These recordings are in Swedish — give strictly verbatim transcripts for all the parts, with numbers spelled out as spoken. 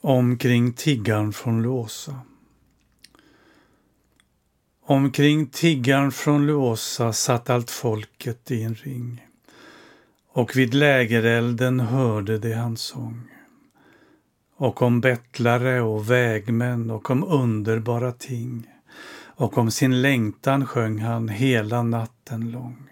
Omkring tiggarn från Låsa. Omkring tiggarn från Låsa satt allt folket i en ring, och vid lägerelden hörde de hans sång. Och om bettlare och vägmän och om underbara ting, och om sin längtan sjöng han hela natten lång.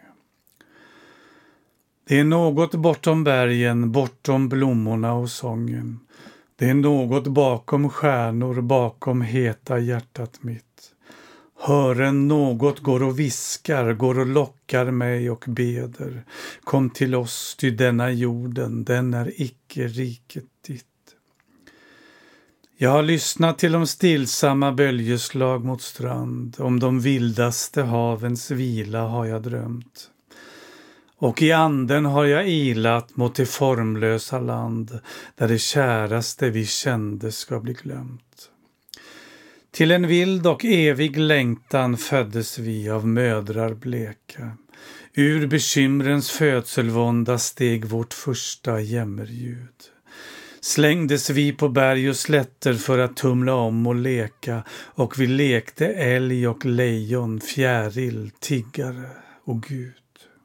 Det är något bortom bergen, bortom blommorna och sången. Det är något bakom stjärnor, bakom heta hjärtat mitt. Hören något går och viskar, går och lockar mig och beder. Kom till oss, ty denna jorden, den är icke riket ditt. Jag har lyssnat till de stillsamma böljeslag mot strand. Om de vildaste havens vila har jag drömt. Och i anden har jag ilat mot det formlösa land, där det käraste vi kände ska bli glömt. Till en vild och evig längtan föddes vi av mödrar bleka. Ur bekymrens födselvånda steg vårt första jämmerljud. Slängdes vi på berg och slätter för att tumla om och leka, och vi lekte älg och lejon, fjäril, tiggare och Gud.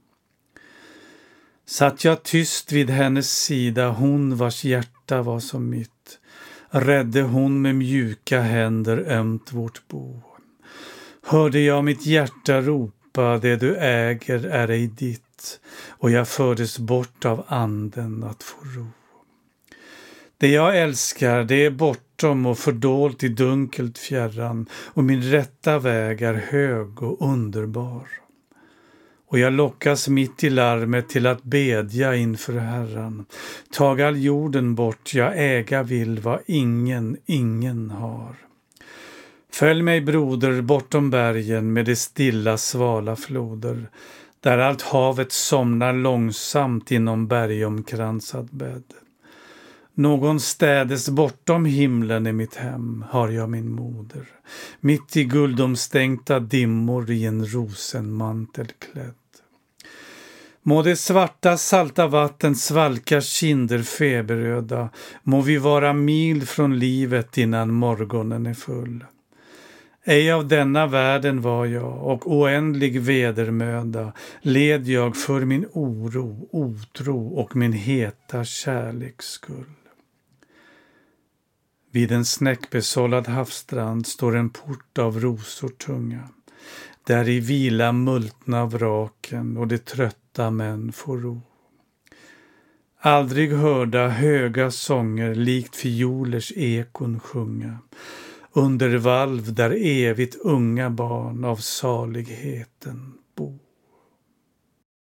Satt jag tyst vid hennes sida, hon vars hjärta var som mitt. Rädde hon med mjuka händer ömt vårt bo. Hörde jag mitt hjärta ropa, det du äger är ej ditt, och jag fördes bort av anden att få ro. Det jag älskar, det är bortom och fördolt i dunkelt fjärran, och min rätta väg är hög och underbar. Och jag lockas mitt i larmet till att bedja inför Herran. Tag all jorden bort, jag äga vill vad ingen, ingen har. Följ mig broder bortom bergen med de stilla svala floder, där allt havet somnar långsamt inom bergomkransad bädd. Någon städes bortom himlen i mitt hem har jag min moder, mitt i guldomstänkta dimmor i en rosenmantel klädd. Må det svarta salta vatten svalka kinder feberöda, må vi vara mil från livet innan morgonen är full. Ej av denna världen var jag, och oändlig vedermöda led jag för min oro, otro och min heta kärleks skull. Vid en snäckbesållad havsstrand står en port av rosor tunga. Där i vila multna vraken och de trötta män får ro. Aldrig hörda höga sånger likt fiolers ekon sjunga. Under valv där evigt unga barn av saligheten bo.